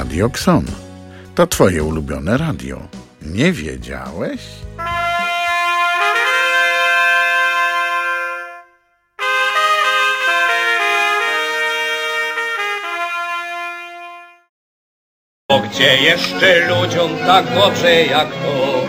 Radio Xon. To twoje ulubione radio. Nie wiedziałeś? Bo gdzie jeszcze ludziom tak dobrze jak to?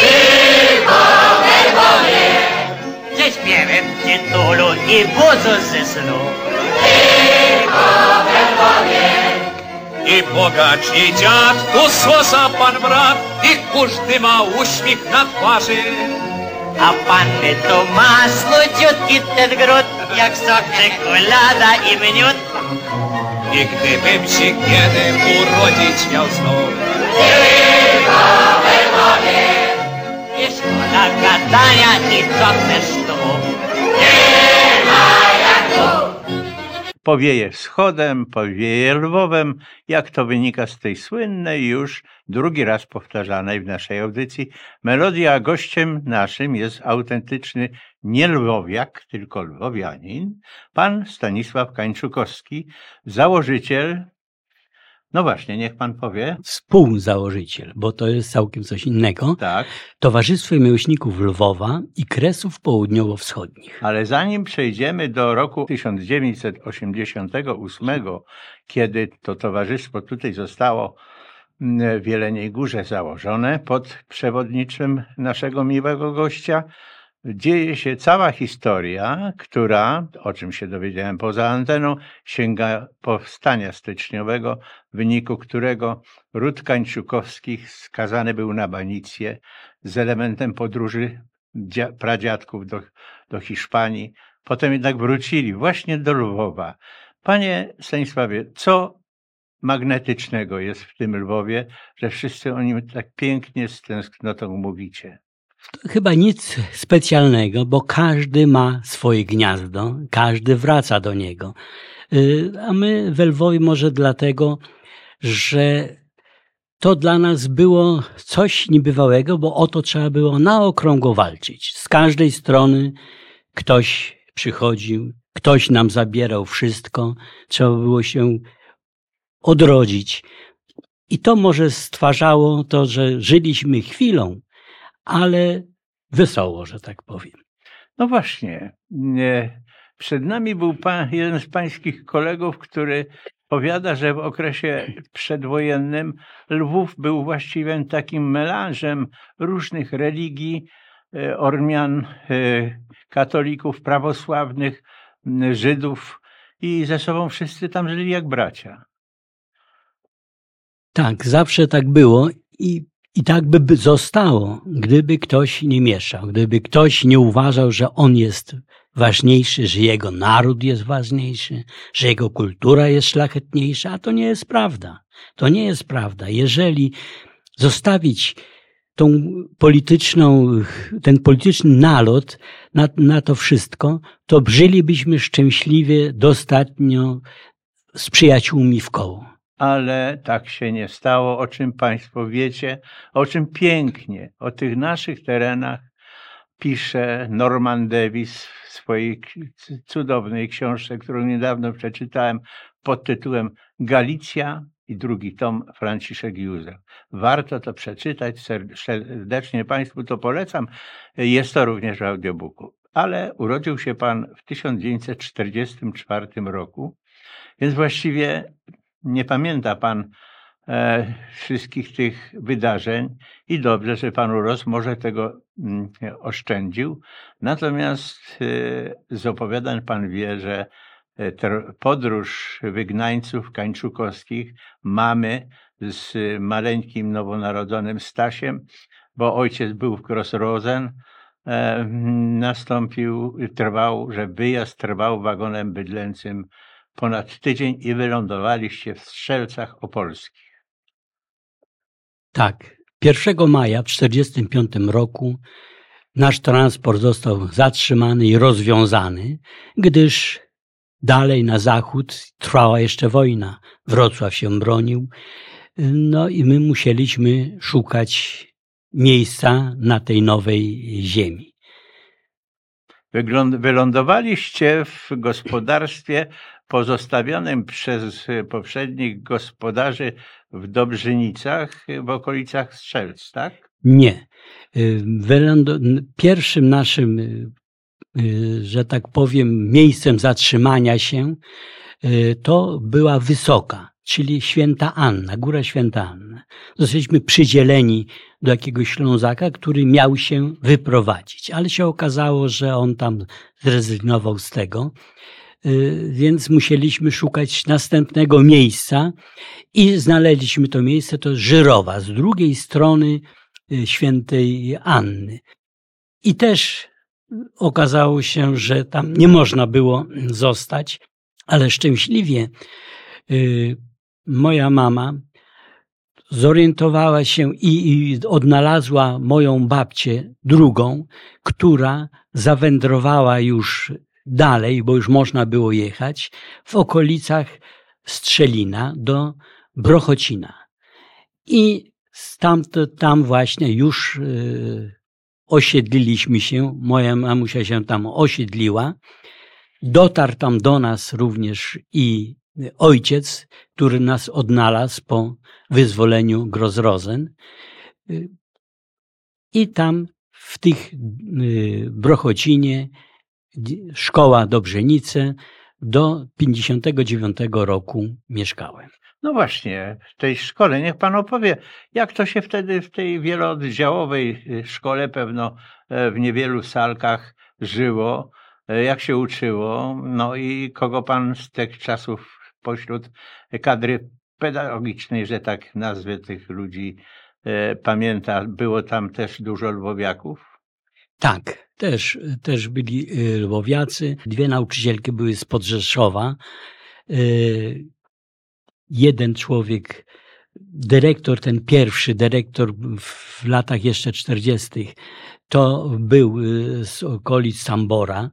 Tylko we Lwowie! Ze śpiewem tytulu i budzą ze snu. Tylko we Lwowie! I bogacz, i dziad, tu sosa pan brat, i każdy ma uśmiech na twarzy. A panny to ma słodziutki ten gród, jak sok czekolada i miód. I gdybym się kiedy urodzić miał znów. Tylko we Lwowie! I szkoda gadania i co chcesz tu? Nie ma jak tu! Powieje wschodem, powieje Lwowem, jak to wynika z tej słynnej już drugi raz powtarzanej w naszej audycji melodii, a gościem naszym jest autentyczny nie lwowiak, tylko lwowianin, pan Stanisław Kańczukowski, założyciel, no właśnie, niech pan powie. Współzałożyciel, bo to jest całkiem coś innego. Tak. Towarzystwo Miłośników Lwowa i Kresów Południowo-Wschodnich. Ale zanim przejdziemy do roku 1988, kiedy to towarzystwo tutaj zostało w Jeleniej Górze założone pod przewodniczym naszego miłego gościa, dzieje się cała historia, która, o czym się dowiedziałem poza anteną, sięga powstania styczniowego, w wyniku którego ród Kańczukowskich skazany był na banicję z elementem podróży pradziadków do Hiszpanii. Potem jednak wrócili właśnie do Lwowa. Panie Stanisławie, co magnetycznego jest w tym Lwowie, że wszyscy o nim tak pięknie z tęsknotą mówicie? Chyba nic specjalnego, bo każdy ma swoje gniazdo, każdy wraca do niego. A my w Lwowie może dlatego, że to dla nas było coś niebywałego, bo o to trzeba było na okrągło walczyć. Z każdej strony ktoś przychodził, ktoś nam zabierał wszystko, trzeba było się odrodzić. I to może stwarzało to, że żyliśmy chwilą, ale wesoło, że tak powiem. No właśnie. Przed nami był jeden z pańskich kolegów, który powiada, że w okresie przedwojennym Lwów był właściwie takim melanżem różnych religii, Ormian, katolików, prawosławnych, Żydów i ze sobą wszyscy tam żyli jak bracia. Tak, zawsze tak było i tak by zostało, gdyby ktoś nie mieszał, gdyby ktoś nie uważał, że on jest ważniejszy, że jego naród jest ważniejszy, że jego kultura jest szlachetniejsza, a to nie jest prawda. To nie jest prawda. Jeżeli zostawić ten polityczny nalot na to wszystko, to żylibyśmy szczęśliwie dostatnio z przyjaciółmi w koło. Ale tak się nie stało, o czym państwo wiecie, o czym pięknie o tych naszych terenach pisze Norman Davies w swojej cudownej książce, którą niedawno przeczytałem pod tytułem Galicja i drugi tom, Franciszek Józef. Warto to przeczytać, serdecznie państwu to polecam. Jest to również w audiobooku. Ale urodził się pan w 1944 roku, więc właściwie nie pamięta pan wszystkich tych wydarzeń i dobrze, że pan urósł, może tego oszczędził. Natomiast z opowiadań pan wie, że podróż wygnańców kańczukowskich mamy z maleńkim nowonarodzonym Stasiem, bo ojciec był w Grossrosen, wyjazd trwał wagonem bydlęcym ponad tydzień i wylądowaliście w Strzelcach Opolskich. Tak. 1 maja w 1945 roku nasz transport został zatrzymany i rozwiązany, gdyż dalej na zachód trwała jeszcze wojna. Wrocław się bronił. No i my musieliśmy szukać miejsca na tej nowej ziemi. Wylądowaliście w gospodarstwie pozostawionym przez poprzednich gospodarzy w Dobrzynicach, w okolicach Strzelc, tak? Nie. Pierwszym naszym, że tak powiem, miejscem zatrzymania się to była Wysoka, czyli Święta Anna, Góra Święta Anna. Zostaliśmy przydzieleni do jakiegoś Ślązaka, który miał się wyprowadzić, ale się okazało, że on tam zrezygnował z tego, więc musieliśmy szukać następnego miejsca i znaleźliśmy to miejsce, to Żyrowa, z drugiej strony Świętej Anny. I też okazało się, że tam nie można było zostać, ale szczęśliwie moja mama zorientowała się i odnalazła moją babcię drugą, która zawędrowała już dalej, bo już można było jechać, w okolicach Strzelina do Brochocina. I tam właśnie już osiedliliśmy się, moja mamusia się tam osiedliła. Dotarł tam do nas również i ojciec, który nas odnalazł po wyzwoleniu Gross-Rosen. I tam w tych Brochocinie szkoła Dobrzenice do 59 roku mieszkałem. No właśnie, w tej szkole, niech pan opowie, jak to się wtedy w tej wielooddziałowej szkole, pewno w niewielu salkach żyło, jak się uczyło, no i kogo pan z tych czasów pośród kadry pedagogicznej, że tak nazwę tych ludzi, pamięta? Było tam też dużo lwowiaków? Tak, też byli lwowiacy. Dwie nauczycielki były z Podrzeszowa. Jeden człowiek, dyrektor, ten pierwszy dyrektor w latach jeszcze 40., to był z okolic Sambora.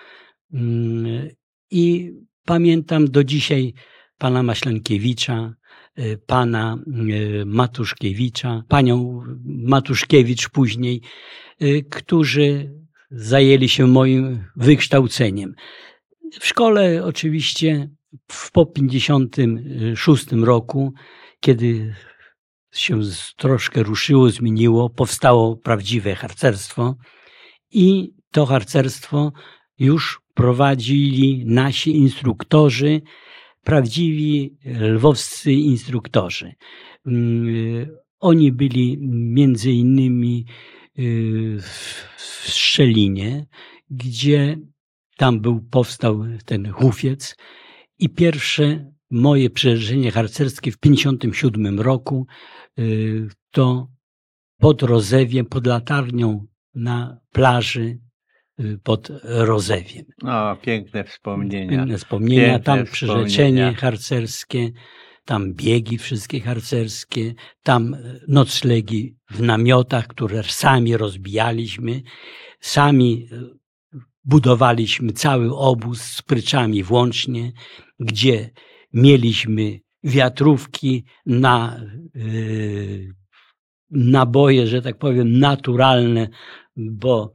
I pamiętam do dzisiaj pana Maślankiewicza, pana Matuszkiewicza, panią Matuszkiewicz później, którzy zajęli się moim wykształceniem. W szkole oczywiście po 56 roku, kiedy się troszkę ruszyło, zmieniło, powstało prawdziwe harcerstwo i to harcerstwo już prowadzili nasi instruktorzy, prawdziwi lwowscy instruktorzy. Oni byli między innymi w Szczelinie, gdzie tam powstał ten hufiec i pierwsze moje przeżycie harcerskie w 57 roku to pod Rozewiem, pod latarnią na plaży pod Rozewiem. O, piękne wspomnienia. Piękne wspomnienia, Piękne tam wspomnienia. przyrzeczenie harcerskie, tam biegi wszystkie harcerskie, tam noclegi w namiotach, które sami rozbijaliśmy, sami budowaliśmy cały obóz z pryczami włącznie, gdzie mieliśmy wiatrówki na naboje, że tak powiem, naturalne, bo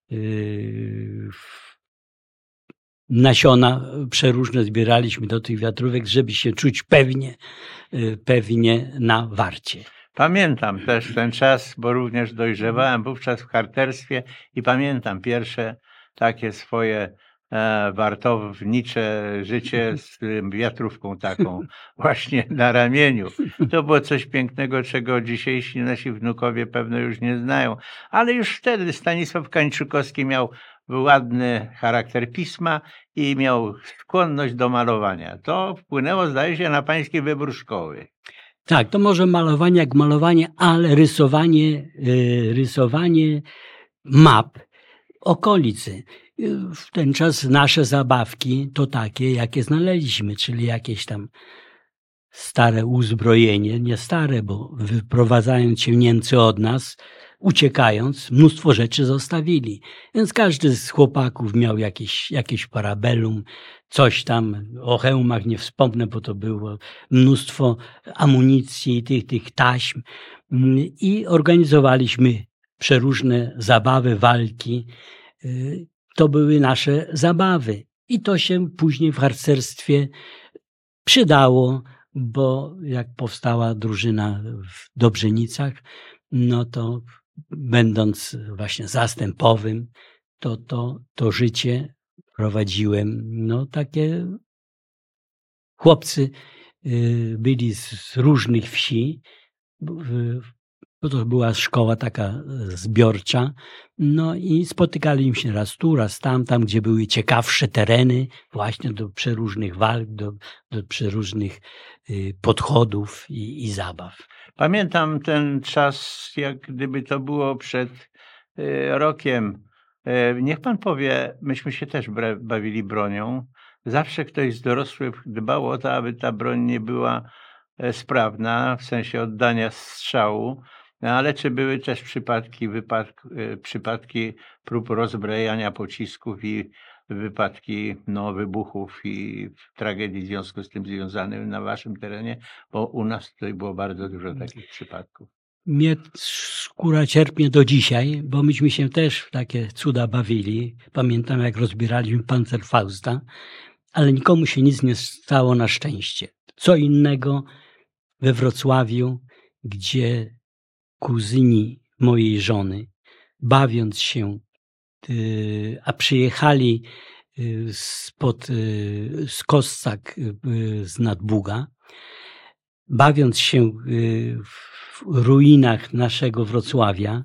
nasiona przeróżne zbieraliśmy do tych wiatrówek, żeby się czuć pewnie na warcie. Pamiętam też ten czas, bo również dojrzewałem wówczas w harcerstwie i pamiętam pierwsze takie swoje wartownicze życie z wiatrówką taką właśnie na ramieniu. To było coś pięknego, czego dzisiejsi nasi wnukowie pewno już nie znają. Ale już wtedy Stanisław Kańczykowski miał ładny charakter pisma i miał skłonność do malowania. To wpłynęło, zdaje się, na pański wybór szkoły. Tak, to może malowanie jak malowanie, ale rysowanie map okolicy. W ten czas nasze zabawki to takie, jakie znaleźliśmy, czyli jakieś tam stare uzbrojenie, nie stare, bo wyprowadzając się Niemcy od nas, uciekając, mnóstwo rzeczy zostawili. Więc każdy z chłopaków miał jakieś parabellum, coś tam, o hełmach nie wspomnę, bo to było mnóstwo amunicji, tych taśm i organizowaliśmy przeróżne zabawy, walki. To były nasze zabawy I to się później w harcerstwie przydało, bo jak powstała drużyna w Dobrzenicach, no to będąc właśnie zastępowym, to życie prowadziłem. No takie chłopcy byli z różnych wsi, bo to była szkoła taka zbiorcza, no i spotykali się raz tu, raz tam, gdzie były ciekawsze tereny właśnie do przeróżnych walk, do przeróżnych podchodów i zabaw. Pamiętam ten czas, jak gdyby to było przed rokiem. Niech pan powie, myśmy się też bawili bronią. Zawsze ktoś z dorosłych dbał o to, aby ta broń nie była sprawna, w sensie oddania strzału. No ale czy były też przypadki prób rozbrajania pocisków i wypadki wybuchów i tragedii w związku z tym związanych na waszym terenie? Bo u nas tutaj było bardzo dużo takich przypadków. Mnie skóra cierpnie do dzisiaj, bo myśmy się też w takie cuda bawili. Pamiętam, jak rozbieraliśmy Panzerfausta, ale nikomu się nic nie stało na szczęście. Co innego we Wrocławiu, gdzie kuzyni mojej żony, bawiąc się, a przyjechali z Kossak, z Nadbuga, bawiąc się w ruinach naszego Wrocławia,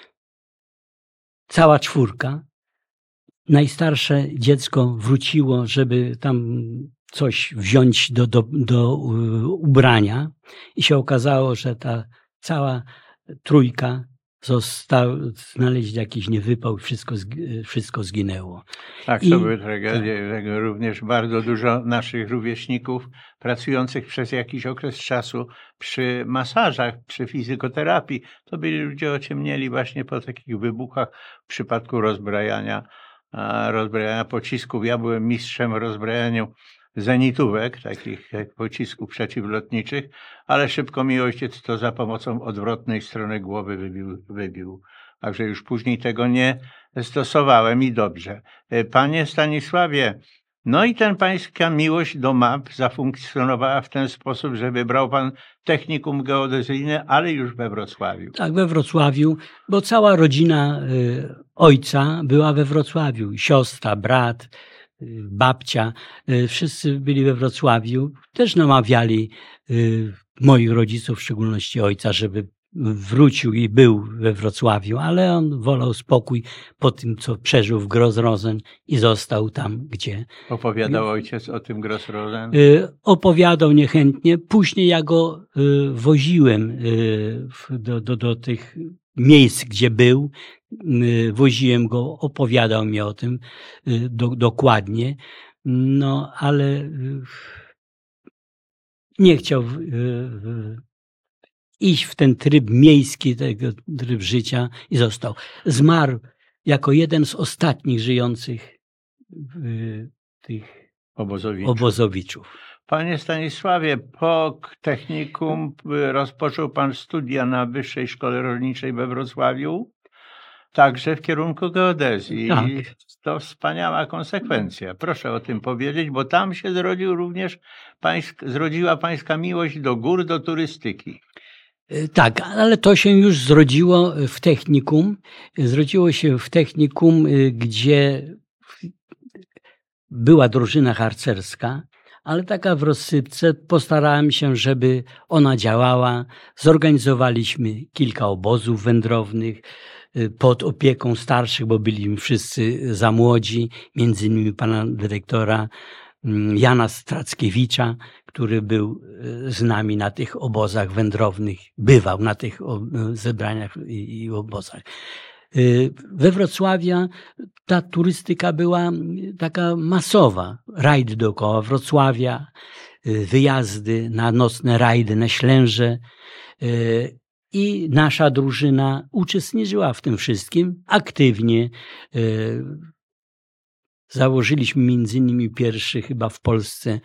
cała czwórka, najstarsze dziecko wróciło, żeby tam coś wziąć do ubrania i się okazało, że ta cała trójka znaleźć jakiś niewypał, wszystko zginęło. Tak, to były tragedie. Tak. Również bardzo dużo naszych rówieśników pracujących przez jakiś okres czasu przy masażach, przy fizykoterapii, to byli ludzie ociemnieli właśnie po takich wybuchach w przypadku rozbrajania pocisków. Ja byłem mistrzem w rozbrajaniu zenitówek, takich jak pocisków przeciwlotniczych, ale szybko mi ojciec to za pomocą odwrotnej strony głowy wybił. Także już później tego nie stosowałem i dobrze. Panie Stanisławie, no i ten pańska miłość do map zafunkcjonowała w ten sposób, że wybrał pan technikum geodezyjne, ale już we Wrocławiu. Tak, we Wrocławiu, bo cała rodzina ojca była we Wrocławiu. Siostra, brat, babcia, wszyscy byli we Wrocławiu. Też namawiali moich rodziców, w szczególności ojca, żeby wrócił i był we Wrocławiu, ale on wolał spokój po tym, co przeżył w Grossrosen i został tam, gdzie... Opowiadał ojciec o tym Grossrosen? Opowiadał niechętnie. Później ja go woziłem do tych miejsc, gdzie był. Woziłem go, opowiadał mi o tym dokładnie. No, ale nie chciał iść w ten tryb miejski, tryb życia i został. Zmarł jako jeden z ostatnich żyjących tych obozowiczów. Panie Stanisławie, po technikum rozpoczął pan studia na Wyższej Szkole Rolniczej we Wrocławiu, także w kierunku geodezji. Tak. To wspaniała konsekwencja. Proszę o tym powiedzieć, bo tam się zrodziła pańska miłość do gór, do turystyki. Tak, ale to się już zrodziło w technikum. Zrodziło się w technikum, gdzie była drużyna harcerska, ale taka w rozsypce. Postarałem się, żeby ona działała. Zorganizowaliśmy kilka obozów wędrownych pod opieką starszych, bo byli wszyscy za młodzi, między innymi pana dyrektora Jana Strackiewicza, który był z nami na tych obozach wędrownych, bywał na tych zebraniach i obozach. We Wrocławiu ta turystyka była taka masowa. Rajd dookoła Wrocławia, wyjazdy na nocne rajdy na Ślęże i nasza drużyna uczestniczyła w tym wszystkim aktywnie. Założyliśmy między innymi pierwszy chyba w Polsce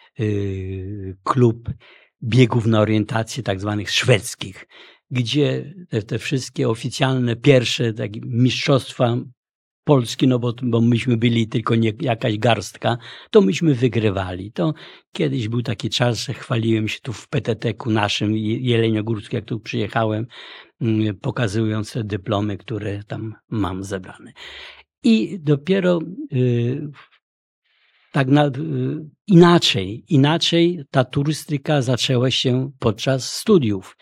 klub biegów na orientację tak zwanych szwedzkich, gdzie te wszystkie oficjalne pierwsze takie mistrzostwa Polski, no bo myśmy byli tylko nie jakaś garstka, to myśmy wygrywali. To kiedyś był taki czas, że chwaliłem się tu w PTT-ku naszym jeleniogórskim, jak tu przyjechałem, pokazując te dyplomy, które tam mam zebrane. I dopiero inaczej ta turystyka zaczęła się podczas studiów.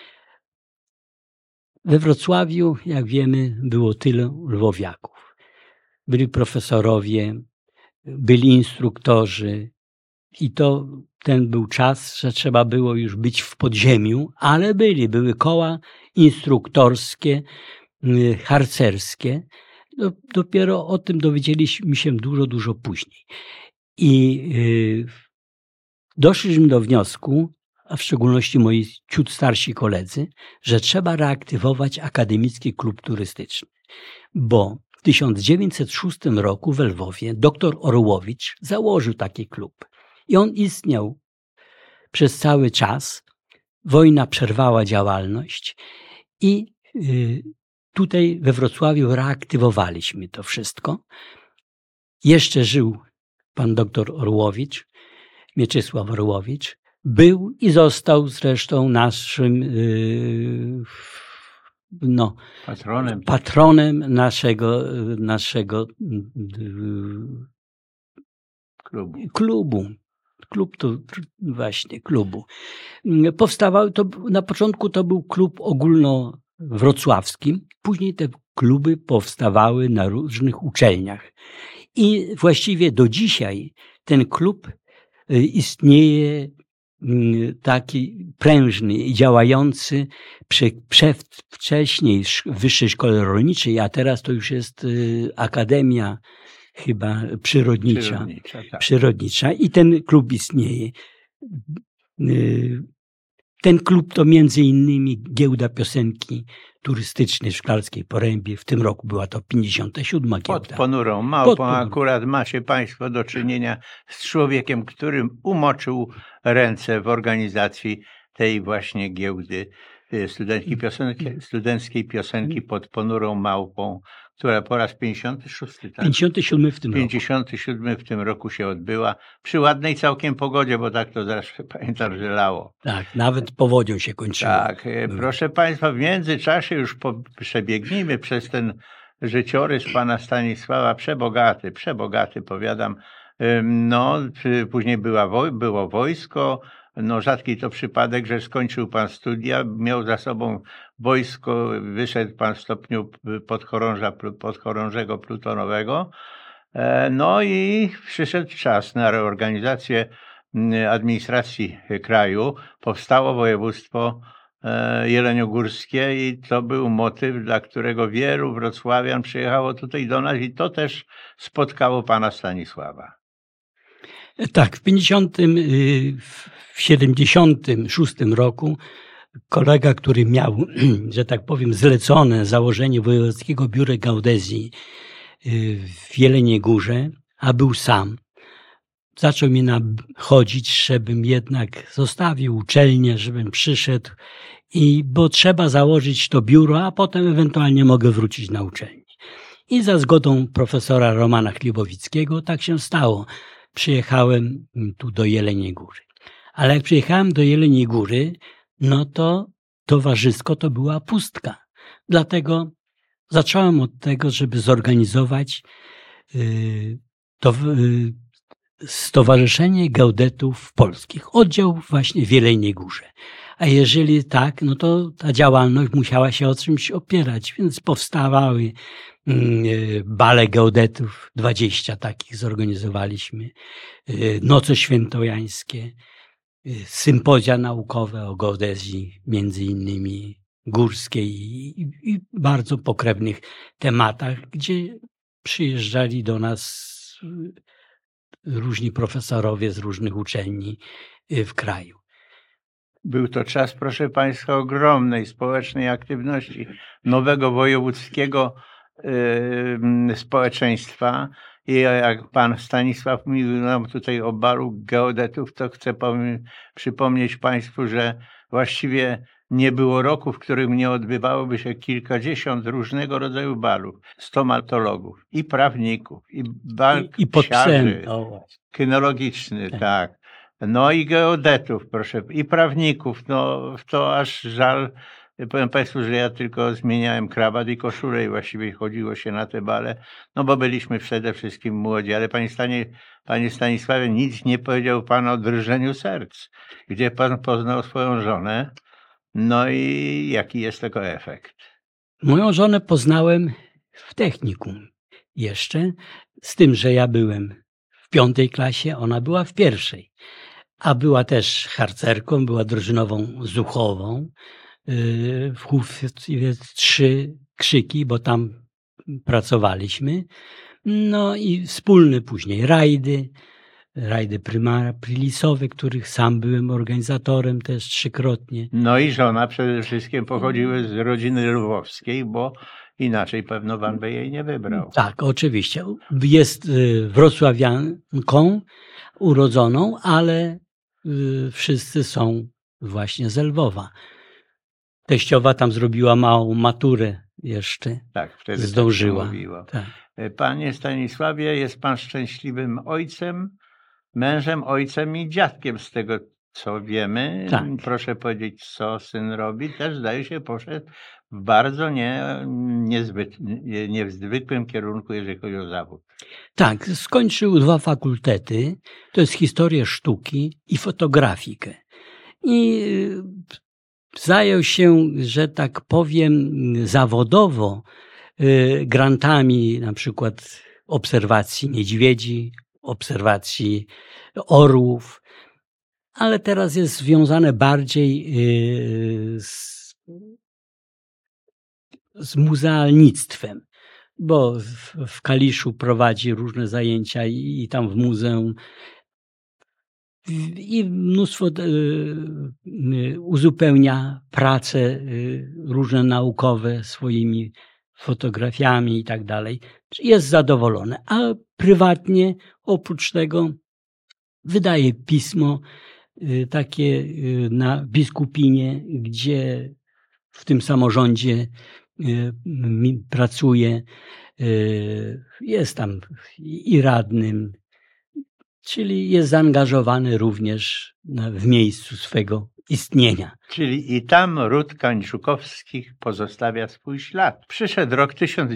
We Wrocławiu, jak wiemy, było tylu lwowiaków. Byli profesorowie, byli instruktorzy i ten był czas, że trzeba było już być w podziemiu, ale były koła instruktorskie, harcerskie. Dopiero o tym dowiedzieliśmy się dużo później. I doszliśmy do wniosku, a w szczególności moi ciut starsi koledzy, że trzeba reaktywować Akademicki Klub Turystyczny. Bo w 1906 roku w Lwowie dr Orłowicz założył taki klub. I on istniał przez cały czas. Wojna przerwała działalność i tutaj we Wrocławiu reaktywowaliśmy to wszystko. Jeszcze żył pan doktor Orłowicz, Mieczysław Orłowicz. Był i został zresztą naszym patronem naszego klubu. Klub to właśnie klubu. Powstawał, na początku to był klub ogólnowrocławski, później te kluby powstawały na różnych uczelniach. I właściwie do dzisiaj ten klub istnieje taki prężny i działający wcześniej w Wyższej Szkole Rolniczej, a teraz to już jest Akademia chyba przyrodnicza i ten klub istnieje. Ten klub to między innymi Giełda Piosenki Turystycznej w Szklarskiej Porębie. W tym roku była to 57. giełda. Pod Ponurą Małpą akurat macie państwo do czynienia z człowiekiem, który umoczył ręce w organizacji tej właśnie giełdy studenckiej piosenki Pod Ponurą Małpą, która po raz 56. Tak? 57 w tym roku. 57 w tym roku się odbyła. Przy ładnej całkiem pogodzie, bo tak to zawsze pamiętam, że lało. Tak, nawet powodzią się kończyło. Tak, proszę państwa, w międzyczasie już przebiegnijmy przez ten życiorys pana Stanisława, przebogaty, powiadam. No, później było wojsko. No, rzadki to przypadek, że skończył pan studia, miał za sobą wojsko, wyszedł pan w stopniu podchorążego plutonowego. No i przyszedł czas na reorganizację administracji kraju. Powstało województwo jeleniogórskie i to był motyw, dla którego wielu wrocławian przyjechało tutaj do nas i to też spotkało pana Stanisława. Tak, w 76 roku kolega, który miał, że tak powiem, zlecone założenie Wojewódzkiego Biura Geodezji w Jeleniej Górze, a był sam, zaczął mnie nachodzić, żebym jednak zostawił uczelnię, żebym przyszedł, bo trzeba założyć to biuro, a potem ewentualnie mogę wrócić na uczelnię. I za zgodą profesora Romana Chlibowickiego tak się stało. Przyjechałem tu do Jeleniej Góry. Ale jak przyjechałem do Jeleniej Góry, no to towarzysko to była pustka. Dlatego zacząłem od tego, żeby zorganizować Stowarzyszenie Geodetów Polskich, oddział właśnie w Jeleniej Górze. A jeżeli tak, no to ta działalność musiała się o czymś opierać, więc powstawały bale geodetów, 20 takich zorganizowaliśmy, noce świętojańskie, sympozja naukowe o geodezji, między innymi górskiej i bardzo pokrewnych tematach, gdzie przyjeżdżali do nas różni profesorowie z różnych uczelni w kraju. Był to czas, proszę państwa, ogromnej społecznej aktywności nowego wojewódzkiego społeczeństwa. I jak pan Stanisław mówił nam tutaj o balu geodetów, to chcę przypomnieć państwu, że właściwie nie było roku, w którym nie odbywałoby się kilkadziesiąt różnego rodzaju balów, stomatologów i prawników, i I pod psem. banksiarzy, kynologiczny, tak. No i geodetów, proszę, i prawników. No to aż żal. Powiem Państwu, że ja tylko zmieniałem krawat i koszulę i właściwie chodziło się na te bale, no bo byliśmy przede wszystkim młodzi. Ale Panie Stanisławie, nic nie powiedział Pan o drżeniu serc, gdzie Pan poznał swoją żonę, no i jaki jest tego efekt? Moją żonę poznałem w technikum jeszcze, z tym, że ja byłem w 5. klasie, ona była w 1. A była też harcerką, była drużynową zuchową. W Chówcowie 3 Krzyki, bo tam pracowaliśmy. No i wspólne później rajdy prilisowe, których sam byłem organizatorem też 3-krotnie. No i żona przede wszystkim pochodziły z rodziny lwowskiej, bo inaczej pewno Pan by jej nie wybrał. Tak, oczywiście. Jest wrocławianką urodzoną, ale wszyscy są właśnie z Lwowa. Teściowa tam zrobiła małą maturę jeszcze. Tak, wtedy zdążyła. Tak. Panie Stanisławie, jest Pan szczęśliwym ojcem, mężem, ojcem i dziadkiem, z tego co wiemy. Tak. Proszę powiedzieć, co syn robi. Też zdaje się poszedł w bardzo niezwykłym kierunku, jeżeli chodzi o zawód. Tak, skończył 2 fakultety. To jest historię sztuki i fotografikę. I zajął się, że tak powiem, zawodowo grantami na przykład obserwacji niedźwiedzi, obserwacji orłów, ale teraz jest związane bardziej z muzealnictwem, bo w Kaliszu prowadzi różne zajęcia i tam w muzeum i mnóstwo uzupełnia prace różne naukowe swoimi fotografiami i tak dalej. Jest zadowolony, a prywatnie oprócz tego wydaje pismo takie na Biskupinie, gdzie w tym samorządzie pracuje, jest tam i radnym, czyli jest zaangażowany również w miejscu swego istnienia. Czyli i tam ród Kańczukowskich pozostawia swój ślad. Przyszedł rok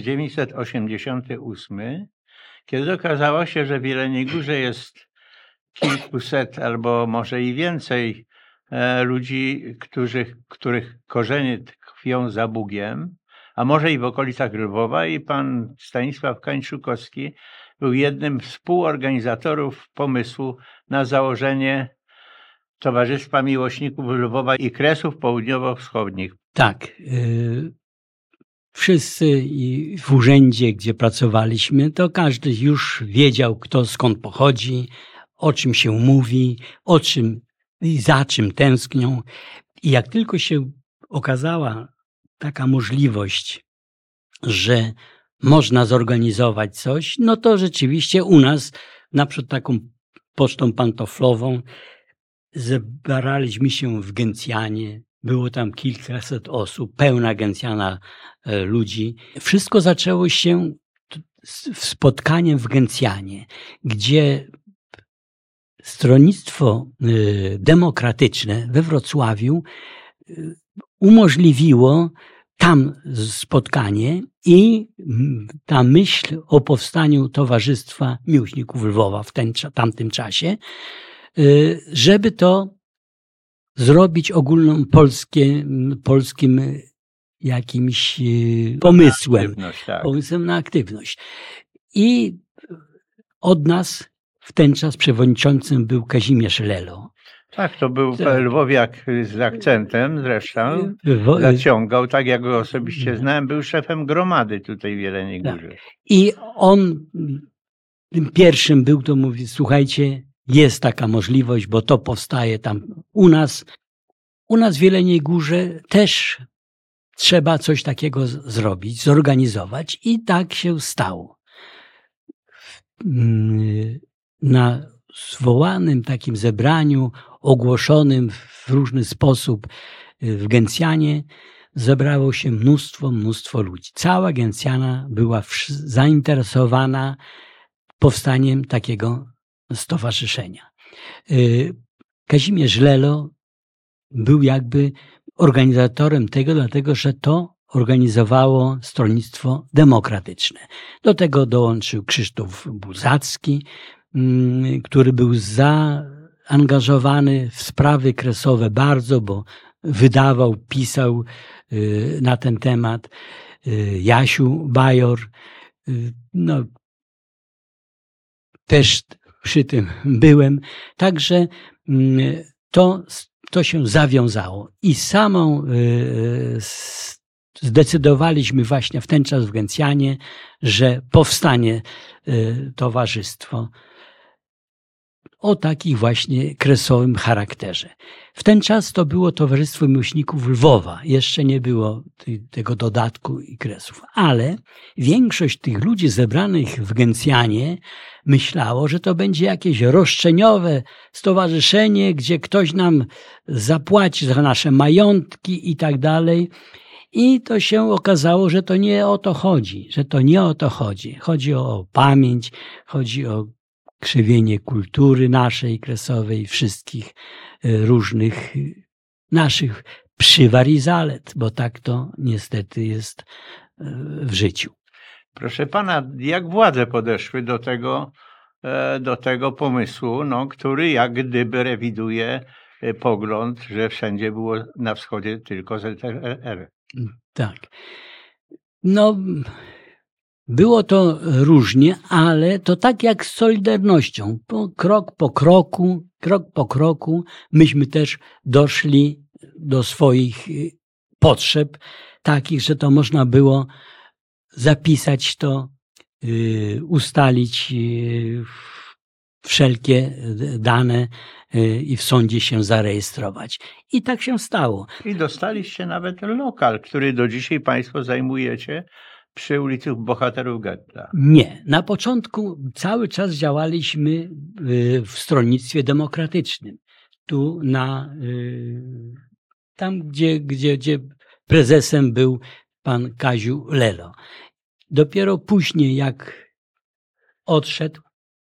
1988, kiedy okazało się, że w Jeleniej Górze jest kilkuset albo może i więcej ludzi, których korzenie tkwią za Bugiem, a może i w okolicach Lwowa, i pan Stanisław Kańczukowski był jednym z współorganizatorów pomysłu na założenie Towarzystwa Miłośników Lwowa i Kresów Południowo-Wschodnich. Tak. Wszyscy w urzędzie, gdzie pracowaliśmy, to każdy już wiedział, kto skąd pochodzi, o czym się mówi, o czym i za czym tęsknią. I jak tylko się okazała taka możliwość, że można zorganizować coś, no to rzeczywiście u nas, na przykład taką pocztą pantoflową, zebraliśmy się w Gencjanie. Było tam kilkaset osób, pełna Gencjana ludzi. Wszystko zaczęło się spotkaniem w Gencjanie, gdzie Stronnictwo Demokratyczne we Wrocławiu umożliwiło tam spotkanie i ta myśl o powstaniu Towarzystwa Miłośników Lwowa w tamtym czasie, żeby to zrobić polskim jakimś pomysłem. Pomysłem na aktywność. I od nas w ten czas przewodniczącym był Kazimierz Lelo. Tak, to był lwowiak z akcentem zresztą. Zaciągał, tak jak go osobiście znałem, był szefem gromady tutaj w Jeleniej Górze. Tak. I on tym pierwszym był, to mówi, słuchajcie, jest taka możliwość, bo to powstaje tam u nas. U nas w Jeleniej Górze też trzeba coś takiego zrobić, zorganizować i tak się stało. Na zwołanym takim zebraniu, ogłoszonym w różny sposób w Gencjanie, zebrało się mnóstwo ludzi. Cała Gencjana była zainteresowana powstaniem takiego stowarzyszenia. Kazimierz Lelo był jakby organizatorem tego, dlatego że to organizowało Stronnictwo Demokratyczne. Do tego dołączył Krzysztof Buzacki, który był zaangażowany w sprawy kresowe bardzo, bo wydawał, pisał na ten temat. Jasiu Bajor, no, też przy tym byłem. Także to się zawiązało i zdecydowaliśmy właśnie w ten czas w Gencjanie, że powstanie towarzystwo o takich właśnie kresowym charakterze. W ten czas to było Towarzystwo Miłośników Lwowa. Jeszcze nie było tego dodatku i kresów. Ale większość tych ludzi zebranych w Gencjanie myślało, że to będzie jakieś roszczeniowe stowarzyszenie, gdzie ktoś nam zapłaci za nasze majątki i tak dalej. I to się okazało, że to nie o to chodzi, Chodzi o pamięć, chodzi o krzewienie kultury naszej kresowej, wszystkich różnych naszych przywar i zalet, bo tak to niestety jest w życiu. Proszę pana, jak władze podeszły do tego pomysłu, no, który jak gdyby rewiduje pogląd, że wszędzie było na wschodzie tylko ZRR? Tak. No, było to różnie, ale to tak jak z Solidarnością. Krok po kroku myśmy też doszli do swoich potrzeb, takich, że to można było zapisać to, ustalić wszelkie dane i w sądzie się zarejestrować. I tak się stało. I dostaliście nawet lokal, który do dzisiaj państwo zajmujecie przy ulicy Bohaterów Getta. Nie. Na początku cały czas działaliśmy w Stronnictwie Demokratycznym. Tu tam, gdzie prezesem był pan Kaziu Lelo. Dopiero później, jak odszedł,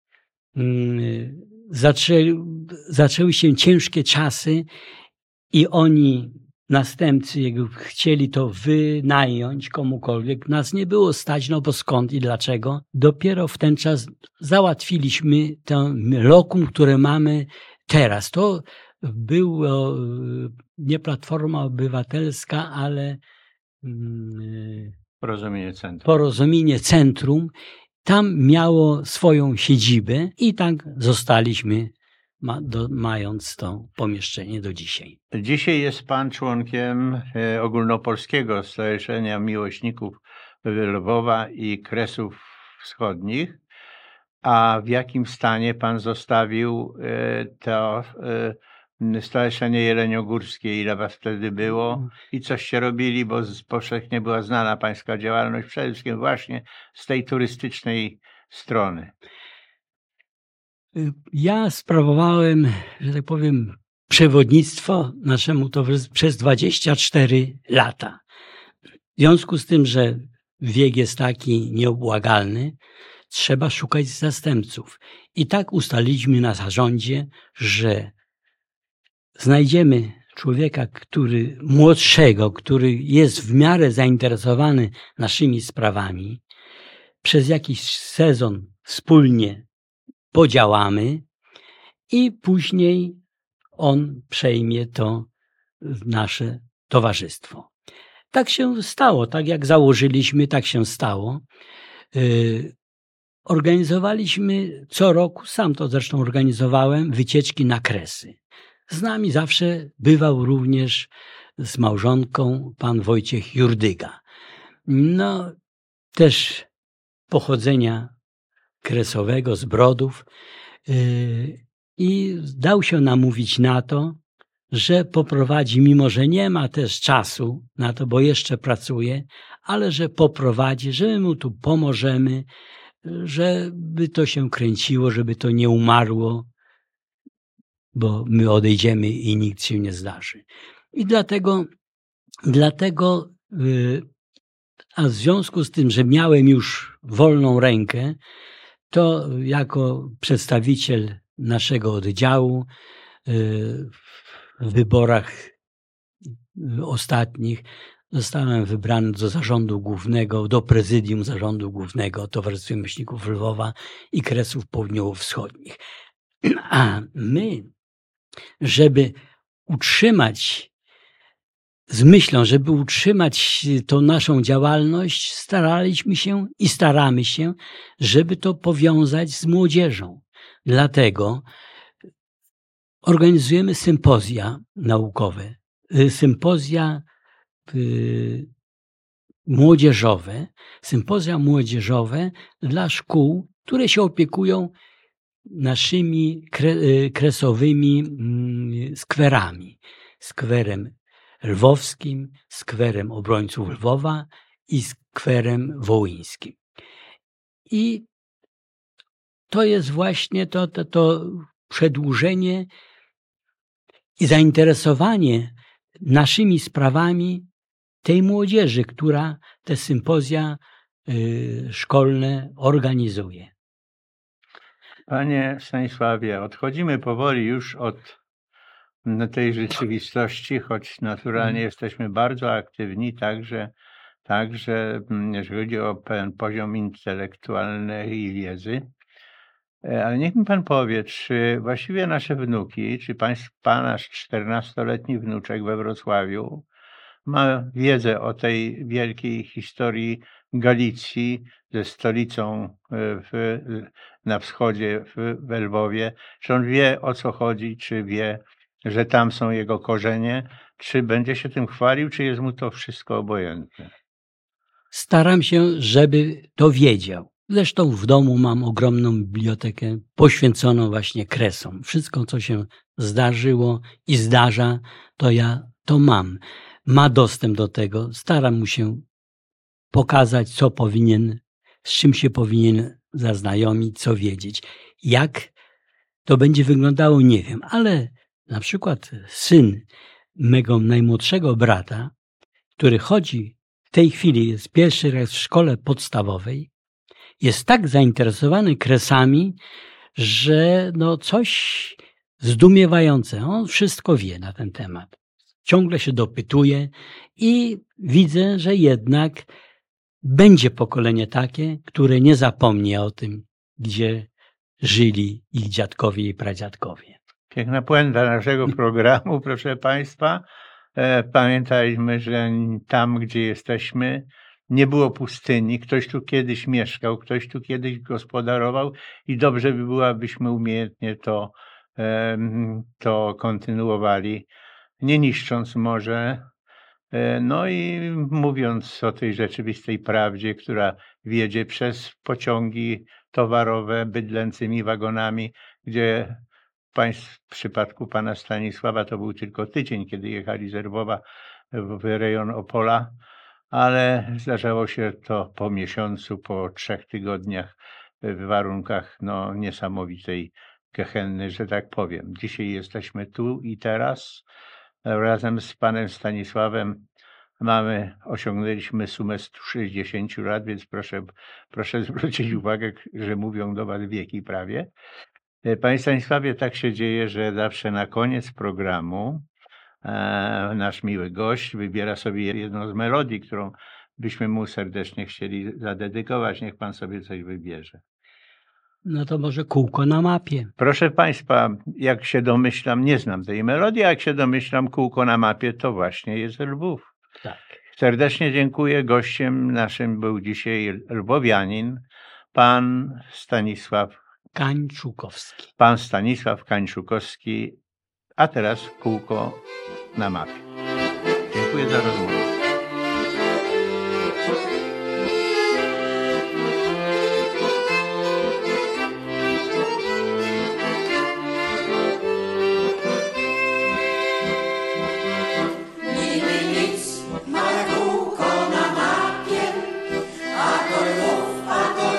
zaczęły się ciężkie czasy i oni, następcy jego, chcieli to wynająć komukolwiek. Nas nie było stać, no bo skąd i dlaczego. Dopiero w ten czas załatwiliśmy to lokum, które mamy teraz. To było nie Platforma Obywatelska, ale Porozumienie Centrum. Tam miało swoją siedzibę i tak zostaliśmy, mając to pomieszczenie do dzisiaj. Dzisiaj jest pan członkiem Ogólnopolskiego Stowarzyszenia Miłośników Lwowa i Kresów Wschodnich. A w jakim stanie pan zostawił to Stowarzyszenie Jeleniogórskie? Ile was wtedy było? I coście robili, bo powszechnie była znana pańska działalność, przede wszystkim właśnie z tej turystycznej strony. Ja sprawowałem, że tak powiem, przewodnictwo naszemu towarzystwu przez 24 lata. W związku z tym, że wiek jest taki nieubłagalny, trzeba szukać zastępców. I tak ustaliliśmy na zarządzie, że znajdziemy człowieka, młodszego, który jest w miarę zainteresowany naszymi sprawami. Przez jakiś sezon wspólnie podziałamy i później on przejmie to nasze towarzystwo. Tak się stało, tak jak założyliśmy, tak się stało. Organizowaliśmy co roku, sam to zresztą organizowałem, wycieczki na Kresy. Z nami zawsze bywał również z małżonką pan Wojciech Jurdyga. No, też pochodzenia kresowego, z Brodów. I dał się namówić na to, że poprowadzi, mimo że nie ma też czasu na to, bo jeszcze pracuje, ale że poprowadzi, że my mu tu pomożemy, żeby to się kręciło, żeby to nie umarło bo my odejdziemy i nikt się nie zdarzy. I dlatego, a w związku z tym, że miałem już wolną rękę, to jako przedstawiciel naszego oddziału w wyborach ostatnich zostałem wybrany do zarządu głównego, do prezydium zarządu głównego Towarzystwa Myślników Lwowa i Kresów Południowo-Wschodnich. A my, żeby utrzymać, z myślą, żeby utrzymać tą naszą działalność, staraliśmy się i staramy się, żeby to powiązać z młodzieżą. Dlatego organizujemy sympozja naukowe, sympozja młodzieżowe dla szkół, które się opiekują naszymi kresowymi skwerami. Skwerem lwowskim, skwerem obrońców Lwowa i skwerem wołyńskim. I to jest właśnie to przedłużenie i zainteresowanie naszymi sprawami tej młodzieży, która te sympozja szkolne organizuje. Panie Stanisławie, odchodzimy powoli już od tej rzeczywistości, choć naturalnie jesteśmy bardzo aktywni, także jeżeli chodzi o pewien poziom intelektualnej wiedzy. Ale niech mi pan powie, czy właściwie nasze wnuki, czy pana 14-letni wnuczek we Wrocławiu ma wiedzę o tej wielkiej historii Galicji ze stolicą na wschodzie w Lwowie? Czy on wie, o co chodzi, czy wie, że tam są jego korzenie, czy będzie się tym chwalił, czy jest mu to wszystko obojętne? Staram się, żeby to wiedział. Zresztą w domu mam ogromną bibliotekę poświęconą właśnie kresom. Wszystko, co się zdarzyło i zdarza, to ja to mam. Ma dostęp do tego. Staram mu się pokazać, co powinien, z czym się powinien zaznajomić, co wiedzieć. Jak to będzie wyglądało, nie wiem. Ale na przykład syn mego najmłodszego brata, który chodzi w tej chwili, jest pierwszy raz w szkole podstawowej, jest tak zainteresowany kresami, że no coś zdumiewające. On wszystko wie na ten temat. Ciągle się dopytuje i widzę, że jednak będzie pokolenie takie, które nie zapomni o tym, gdzie żyli ich dziadkowie i pradziadkowie. Piękna puenta naszego programu, proszę państwa. Pamiętajmy, że tam, gdzie jesteśmy, nie było pustyni. Ktoś tu kiedyś mieszkał, ktoś tu kiedyś gospodarował i dobrze by było, abyśmy umiejętnie to kontynuowali, nie niszcząc może. No i mówiąc o tej rzeczywistej prawdzie, która wiedzie przez pociągi towarowe bydlęcymi wagonami, gdzie w przypadku pana Stanisława to był tylko tydzień, kiedy jechali z Lwowa w rejon Opola, ale zdarzało się to po miesiącu, po 3 tygodniach w warunkach niesamowitej gehenny, że tak powiem. Dzisiaj jesteśmy tu i teraz. Razem z panem Stanisławem osiągnęliśmy sumę 160 lat, więc proszę zwrócić uwagę, że mówią do was wieki prawie. Panie Stanisławie, tak się dzieje, że zawsze na koniec programu nasz miły gość wybiera sobie jedną z melodii, którą byśmy mu serdecznie chcieli zadedykować. Niech pan sobie coś wybierze. No to może Kółko na mapie. Proszę państwa, jak się domyślam, nie znam tej melodii, a jak się domyślam, Kółko na mapie to właśnie jest Lwów. Tak. Serdecznie dziękuję. Gościem naszym był dzisiaj lwowianin, pan Stanisław Kańczukowski. Pan Stanisław Kańczukowski, a teraz Kółko na mapie. Dziękuję za rozmowę.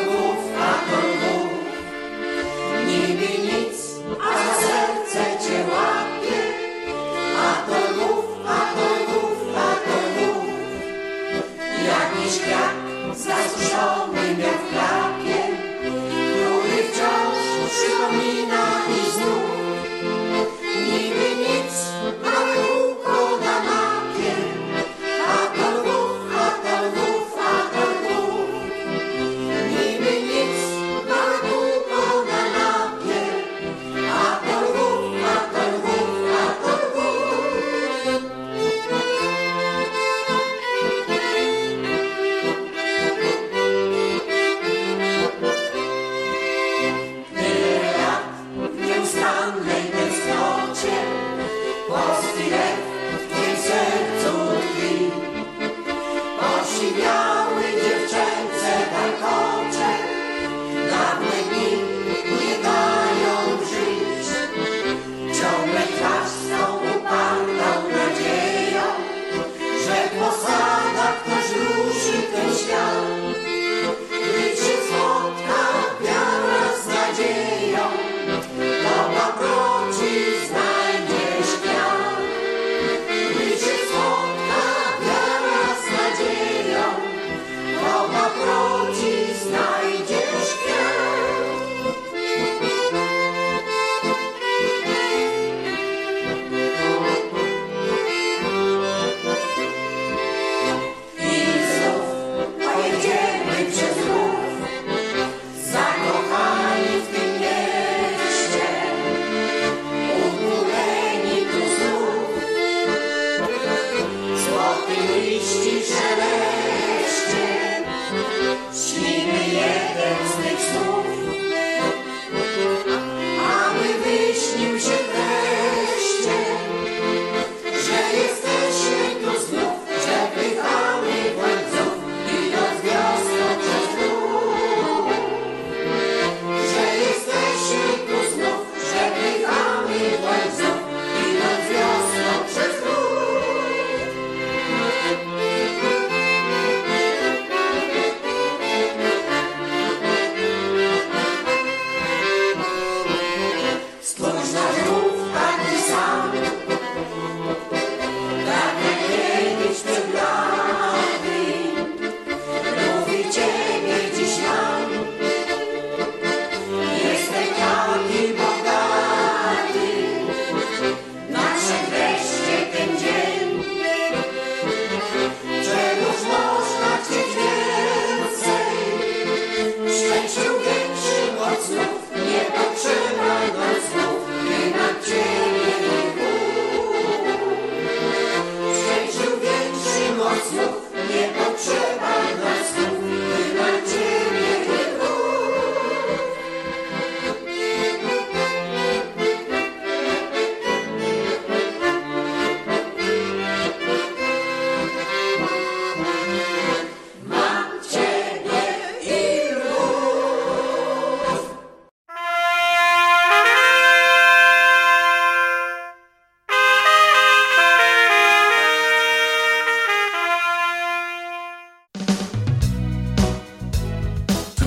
Niby nic, a serce cię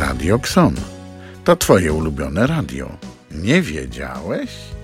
Radio Kson. To twoje ulubione radio. Nie wiedziałeś?